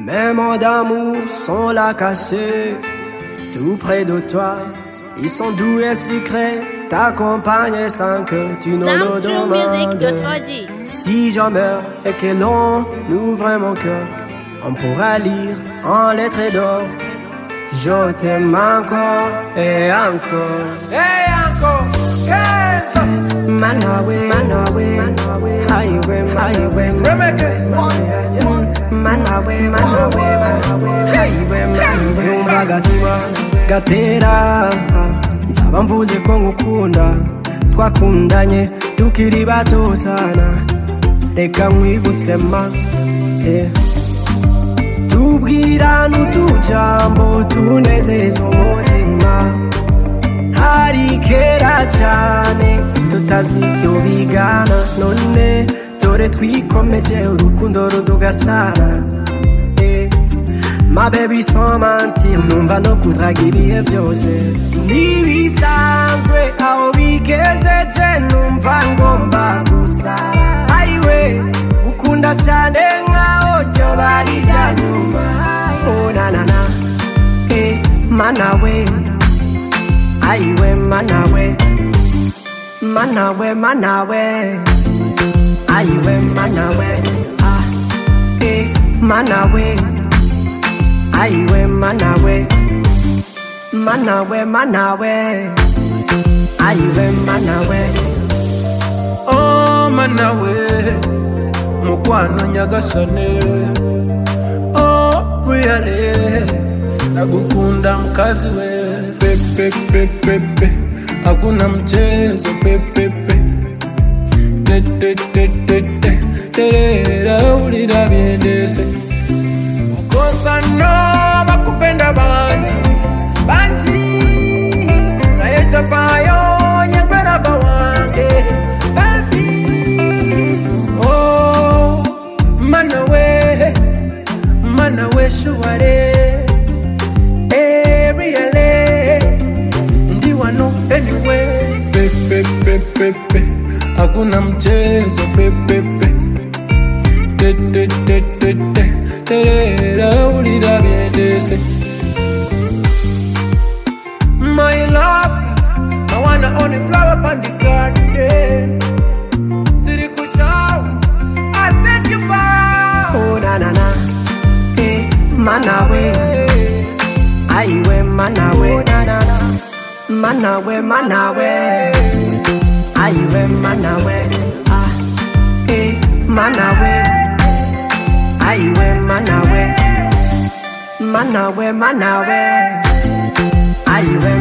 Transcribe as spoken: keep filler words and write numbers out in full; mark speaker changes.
Speaker 1: Mes mots d'amour sont là cachés, tout près de toi. Ils sont doux et sucrés, t'accompagnent sans que tu ne le demandes. Si je meurs et que l'on ouvre mon cœur, on pourra lire en lettres d'or: je t'aime encore et encore.
Speaker 2: Et encore, quinze
Speaker 1: Manawe, Manawe, highway, highway,
Speaker 2: Remekes,
Speaker 1: Manawe, Manawe, highway, Manawe. Umva gatima, gatera, nzaba mvuze ko ngukunda. Twakundanye tukiri bato sana, reka nkwibutse ma, yeah. Tubwirana utujambo tunezeza umutima, hari kera cyane tutaziyo bigana. None dore twikomeje urukundo rudugasana, eh. My baby sans mentir, numva no kudraga ibihe byose. Nibisanzwe aho bigezeje, numva ngomba gusara. Aiwe gukunda cyane nkaho ryo bari rya nyuma. Oh na na na, eh, Manawe, aiwe Manawe, Manawe, Manawe, aiwe Manawe, ah, eh, Manawe, aiwe Manawe, Manawe, Manawe, aiwe Manawe.
Speaker 2: Oh Manawe, mukwano nyagasane. Oh really, nagukunda mkazi we. Pepe pepe pepe, hakuna mchezo pepe pepe. Te te te te te, terera ulira biendese. Kosa no bakupenda banji, banji. Na yeta fayo nyegwera bawange, baby. Oh Manawe, Manawe shuware. Anyway, pepe pepe pepe, hakuna mchezo pepe pepe. Te te te te te, terera ulira biendese. My love, I wanna only flower upon the garden. Siri kuchao, I thank you for.
Speaker 1: Oh na na na, eh, Manawe, aiwe Manawe, oh na na na. Manawe, Manawe, aiwe Manawe, ah, eh, Manawe, aiwe Manawe, Manawe, Manawe, aiwe